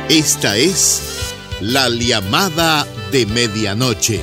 Esta es La Llamada de Medianoche.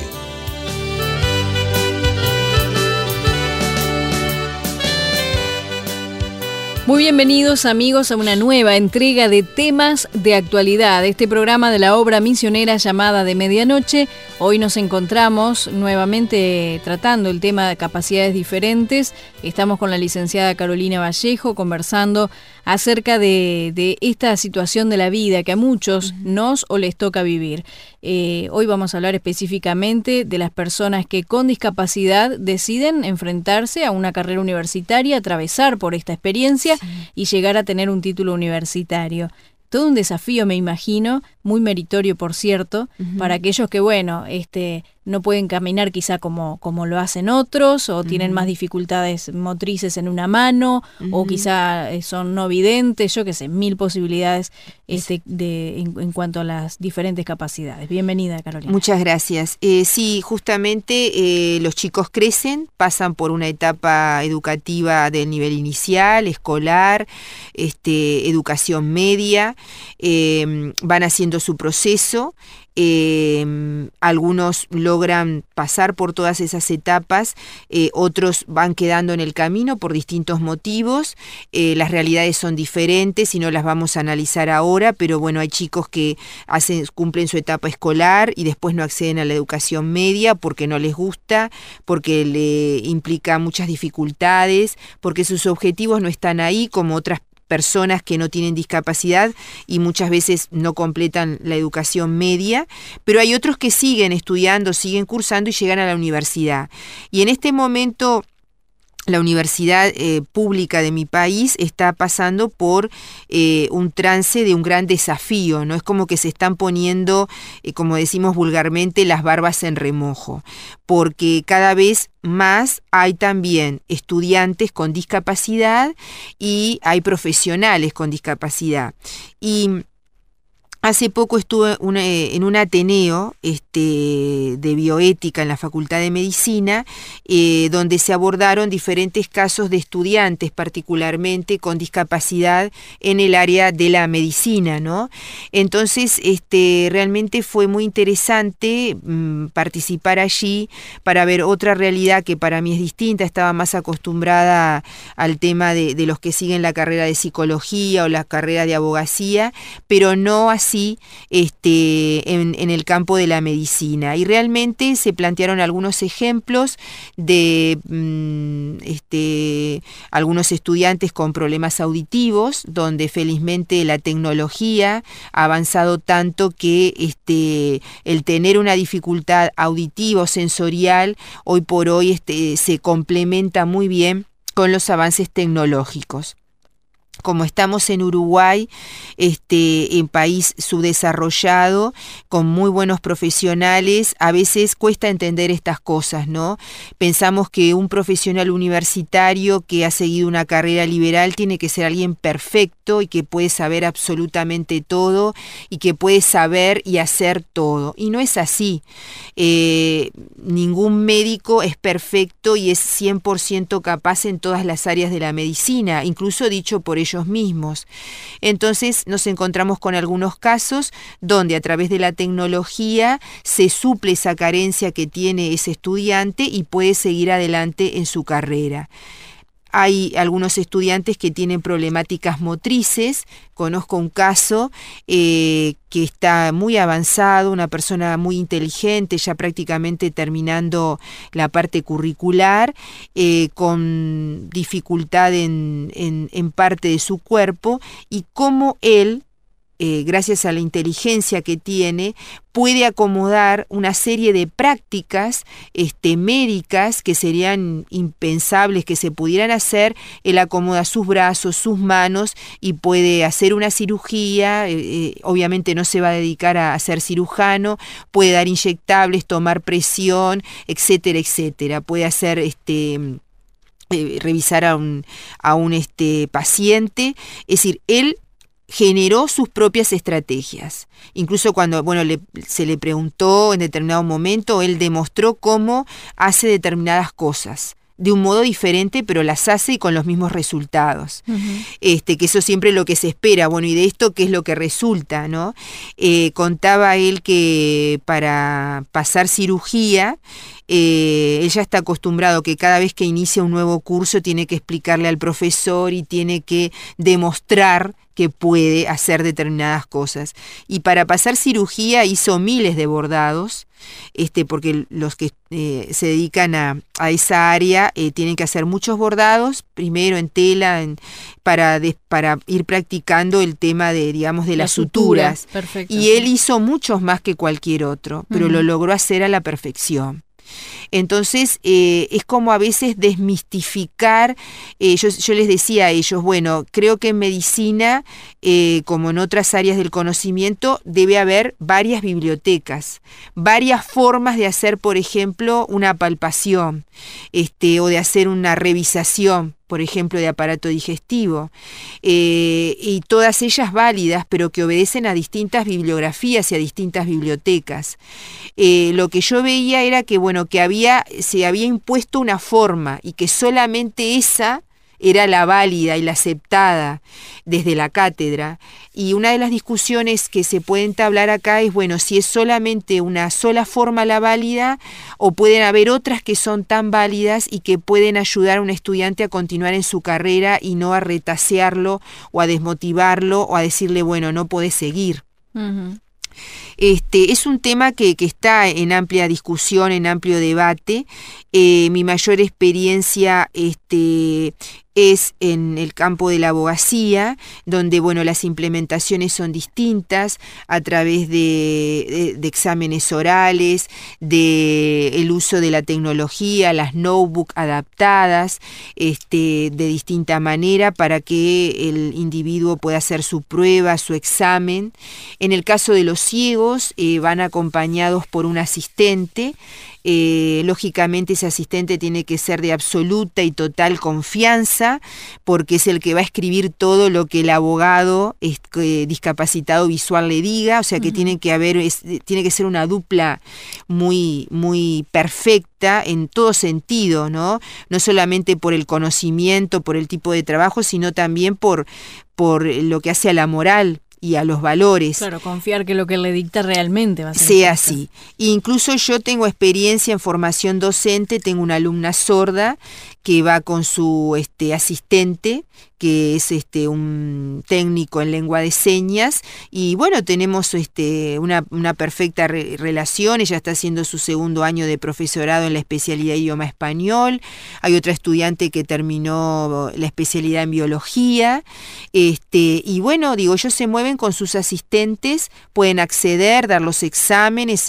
Muy bienvenidos amigos a una nueva entrega de Temas de Actualidad, este programa de la obra misionera llamada de Medianoche. Hoy nos encontramos nuevamente tratando el tema de capacidades diferentes. Estamos con la licenciada Carolina Vallejo conversando acerca de esta situación de la vida que a muchos nos o les toca vivir. Hoy vamos a hablar específicamente de las personas que con discapacidad deciden enfrentarse a una carrera universitaria, atravesar por esta experiencia y llegar a tener un título universitario. Todo un desafío, me imagino, muy meritorio, por cierto, para aquellos que, no pueden caminar quizá como lo hacen otros, o tienen más dificultades motrices en una mano, o quizá son no videntes, yo qué sé, mil posibilidades en cuanto a las diferentes capacidades. Bienvenida, Carolina. Muchas gracias. Sí, justamente los chicos crecen, pasan por una etapa educativa del nivel inicial, escolar, educación media, van haciendo su proceso. Algunos logran pasar por todas esas etapas, otros van quedando en el camino por distintos motivos. Las realidades son diferentes y no las vamos a analizar ahora, pero bueno, hay chicos que cumplen su etapa escolar y después no acceden a la educación media porque no les gusta, porque le implica muchas dificultades, porque sus objetivos no están ahí, como otras personas que no tienen discapacidad y muchas veces no completan la educación media, pero hay otros que siguen estudiando, siguen cursando y llegan a la universidad. Y en este momento la universidad pública de mi país está pasando por un trance de un gran desafío, ¿no? Es como que se están poniendo, como decimos vulgarmente, las barbas en remojo, porque cada vez más hay también estudiantes con discapacidad y hay profesionales con discapacidad. Y hace poco estuve en un ateneo de bioética en la Facultad de Medicina, donde se abordaron diferentes casos de estudiantes, particularmente con discapacidad en el área de la medicina, ¿no? Entonces, realmente fue muy interesante participar allí para ver otra realidad que para mí es distinta. Estaba más acostumbrada al tema de los que siguen la carrera de psicología o la carrera de abogacía, pero no así en el campo de la medicina. Y realmente se plantearon algunos ejemplos de algunos estudiantes con problemas auditivos, donde felizmente la tecnología ha avanzado tanto que el tener una dificultad auditiva o sensorial hoy por hoy se complementa muy bien con los avances tecnológicos. Como estamos en Uruguay, en país subdesarrollado, con muy buenos profesionales, a veces cuesta entender estas cosas, ¿no? Pensamos que un profesional universitario que ha seguido una carrera liberal tiene que ser alguien perfecto y que puede saber absolutamente todo y que puede saber y hacer todo. Y no es así. Ningún médico es perfecto y es 100% capaz en todas las áreas de la medicina, incluso dicho por ellos mismos. Entonces nos encontramos con algunos casos donde a través de la tecnología se suple esa carencia que tiene ese estudiante y puede seguir adelante en su carrera. Hay algunos estudiantes que tienen problemáticas motrices. Conozco un caso que está muy avanzado, una persona muy inteligente, ya prácticamente terminando la parte curricular, con dificultad en parte de su cuerpo, y cómo él, gracias a la inteligencia que tiene, puede acomodar una serie de prácticas médicas que serían impensables que se pudieran hacer. Él acomoda sus brazos, sus manos y puede hacer una cirugía. Obviamente no se va a dedicar a ser cirujano, puede dar inyectables, tomar presión, etcétera, etcétera. Puede hacer revisar a un paciente. Es decir, él generó sus propias estrategias. Incluso cuando se le preguntó en determinado momento, él demostró cómo hace determinadas cosas de un modo diferente, pero las hace con los mismos resultados. Que eso siempre es lo que se espera. Bueno, y de esto, ¿qué es lo que resulta, no? Contaba él que para pasar cirugía, él ya está acostumbrado que cada vez que inicia un nuevo curso tiene que explicarle al profesor y tiene que demostrar que puede hacer determinadas cosas. Y para pasar cirugía hizo miles de bordados, porque los que se dedican a esa área tienen que hacer muchos bordados, primero en tela, para ir practicando el tema de, digamos, de las suturas. Perfecto. Y él hizo muchos más que cualquier otro, pero lo logró hacer a la perfección. Entonces es como a veces desmistificar. Yo les decía a ellos, bueno, creo que en medicina, como en otras áreas del conocimiento, debe haber varias bibliotecas, varias formas de hacer, por ejemplo, una palpación, o de hacer una revisación, por ejemplo, de aparato digestivo, y todas ellas válidas, pero que obedecen a distintas bibliografías y a distintas bibliotecas. Lo que yo veía era que, bueno, que se había impuesto una forma y que solamente esa era la válida y la aceptada desde la cátedra. Y una de las discusiones que se puede entablar acá es, bueno, si es solamente una sola forma la válida o pueden haber otras que son tan válidas y que pueden ayudar a un estudiante a continuar en su carrera y no a retasearlo o a desmotivarlo o a decirle, bueno, no podés seguir. Es un tema que está en amplia discusión, en amplio debate. Mi mayor experiencia es en el campo de la abogacía, donde, bueno, las implementaciones son distintas a través de exámenes orales, el uso de la tecnología, las notebooks adaptadas de distinta manera para que el individuo pueda hacer su prueba, su examen. En el caso de los ciegos, van acompañados por un asistente. Lógicamente ese asistente tiene que ser de absoluta y total confianza, porque es el que va a escribir todo lo que el abogado discapacitado visual le diga, o sea que tiene que ser una dupla muy, muy perfecta en todo sentido, ¿no? No solamente por el conocimiento, por el tipo de trabajo, sino también por lo que hace a la moral y a los valores. Claro, confiar que lo que le dicta realmente va a ser sea así. Incluso yo tengo experiencia en formación docente, tengo una alumna sorda que va con su asistente, que es un técnico en lengua de señas, y bueno, tenemos una perfecta relación. Ella está haciendo su segundo año de profesorado en la especialidad de idioma español. Hay otra estudiante que terminó la especialidad en biología, y bueno, digo, ellos se mueven con sus asistentes, pueden acceder, dar los exámenes,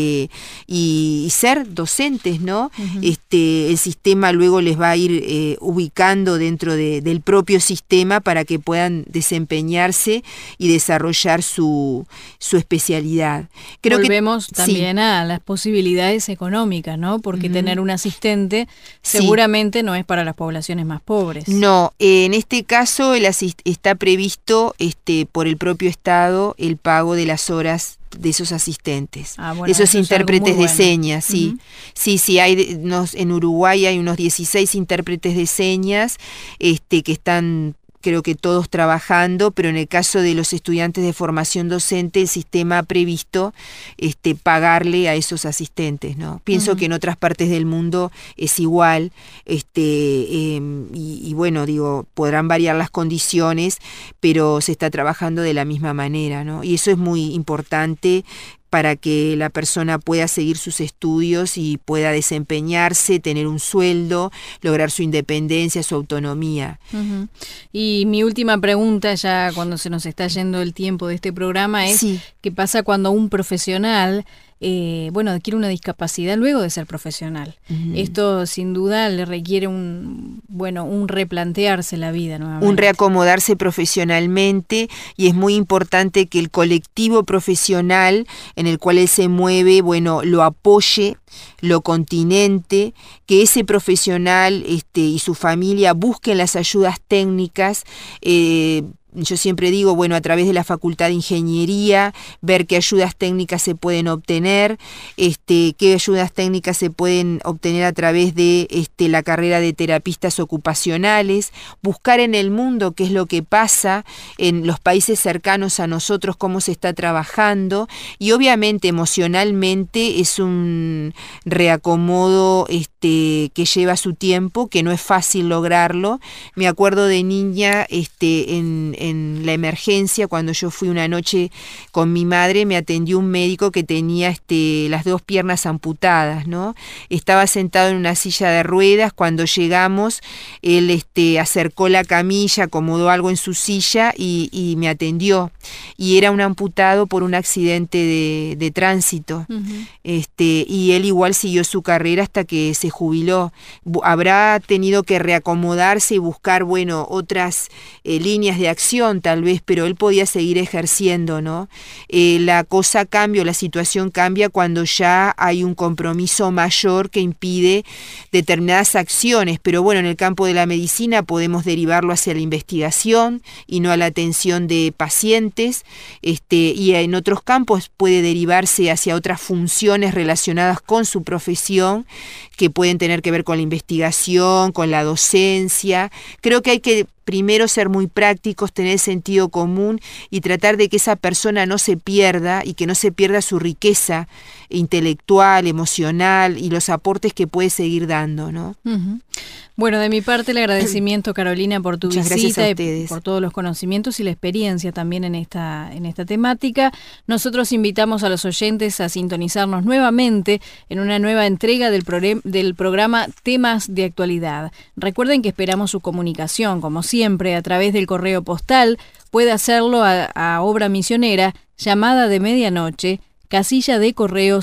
y ser docentes, ¿no? El sistema luego les va a ir ubicando dentro del propio sistema para que puedan desempeñarse y desarrollar su especialidad. Volvemos también a las posibilidades económicas, ¿no? Porque tener un asistente seguramente no es para las poblaciones más pobres. No, en este caso está previsto por el propio Estado el pago de las horas de esos asistentes, bueno, esos intérpretes de señas, sí. Sí, en Uruguay hay unos 16 intérpretes de señas que están, creo que todos trabajando, pero en el caso de los estudiantes de formación docente, el sistema ha previsto pagarle a esos asistentes, ¿no? Pienso que en otras partes del mundo es igual, y bueno, digo, podrán variar las condiciones, pero se está trabajando de la misma manera, ¿no? Y eso es muy importante para que la persona pueda seguir sus estudios y pueda desempeñarse, tener un sueldo, lograr su independencia, su autonomía. Y mi última pregunta, ya cuando se nos está yendo el tiempo de este programa, es ¿qué pasa cuando un profesional adquiere una discapacidad luego de ser profesional? Esto sin duda le requiere un replantearse la vida nuevamente. Un reacomodarse profesionalmente, y es muy importante que el colectivo profesional en el cual él se mueve, lo apoye, lo continente, que ese profesional y su familia busquen las ayudas técnicas, yo siempre digo, bueno, a través de la Facultad de Ingeniería, ver qué ayudas técnicas se pueden obtener, qué ayudas técnicas se pueden obtener a través de la carrera de terapistas ocupacionales, buscar en el mundo qué es lo que pasa en los países cercanos a nosotros, cómo se está trabajando, y obviamente emocionalmente es un reacomodo que lleva su tiempo, que no es fácil lograrlo. Me acuerdo de niña, en la emergencia, cuando yo fui una noche con mi madre, me atendió un médico que tenía las 2 piernas amputadas, ¿no? Estaba sentado en una silla de ruedas. Cuando llegamos, él acercó la camilla, acomodó algo en su silla y me atendió. Y era un amputado por un accidente de tránsito. Uh-huh. Y él igual siguió su carrera hasta que se jubiló. Habrá tenido que reacomodarse y buscar, bueno, otras líneas de acción tal vez, pero él podía seguir ejerciendo, ¿no? La situación cambia cuando ya hay un compromiso mayor que impide determinadas acciones, pero bueno, en el campo de la medicina podemos derivarlo hacia la investigación y no a la atención de pacientes, y en otros campos puede derivarse hacia otras funciones relacionadas con su profesión, que pueden tener que ver con la investigación, con la docencia. Creo que hay que primero ser muy prácticos, tener sentido común y tratar de que esa persona no se pierda y que no se pierda su riqueza intelectual, emocional y los aportes que puede seguir dando, ¿no? Uh-huh. Bueno, de mi parte el agradecimiento, Carolina, por tu visita y por todos los conocimientos y la experiencia también en esta temática. Nosotros invitamos a los oyentes a sintonizarnos nuevamente en una nueva entrega del programa Temas de Actualidad. Recuerden que esperamos su comunicación, como siempre, a través del correo postal. Puede hacerlo a Obra Misionera, Llamada de Medianoche, casilla de correo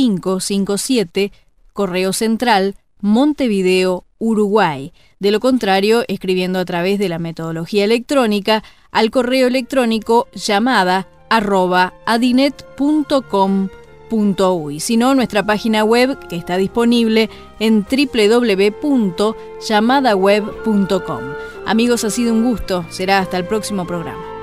6557, Correo Central, Montevideo, Uruguay. De lo contrario, escribiendo a través de la metodología electrónica al correo electrónico llamada@adinet.com.uy. Si no, nuestra página web, que está disponible en www.llamadaweb.com. Amigos, ha sido un gusto. Será hasta el próximo programa.